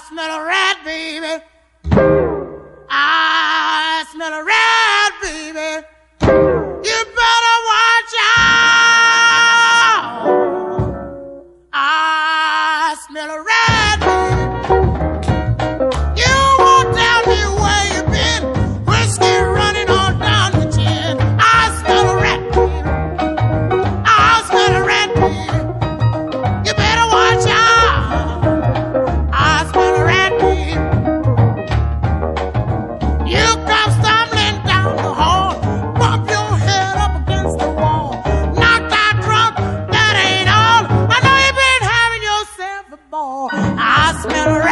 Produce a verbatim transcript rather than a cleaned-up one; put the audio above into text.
smell a rat, baby. I smell a rat, baby. You better watch out. I smell a rat, baby. You won't tell me where you've been. Whiskey running all down the chin. I smell a rat, baby. I smell a rat, baby. You better watch out. I smell a rat, baby. You come stumbling down the hall, bump your head up against the wall, knocked out drunk, that ain't all. I know you've been having yourself a ball. I smell a